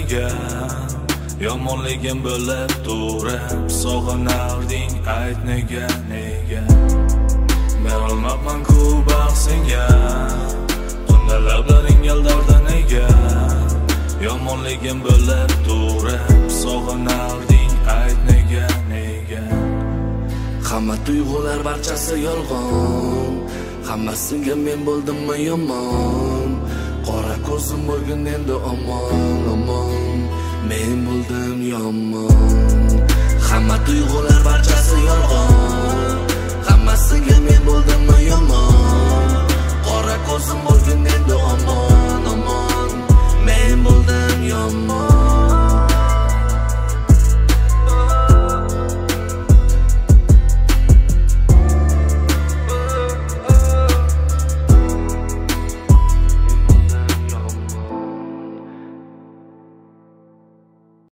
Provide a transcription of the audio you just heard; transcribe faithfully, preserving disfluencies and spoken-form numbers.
nega yomonligim bo'lib turib sog'inarding, ayt nega, nega berolmabman-ku baxt senga, tunda lablaring yaldardi nega yomonligim bo'lib turib sog'inarding, ayt nega, nega hamma tuyg'ular barchasi yolg'on, hammasiga men bo'ldimmi yomon, qora ko'zim bo'lgin endi omon, omon men bo'ldim yomon. Hamma tuyg'ular barchasi yolg'on, hammasiga men bo'ldimmi yomon, qora ko'zim bo'lgin endi omon, omon men bo'ldim yomon.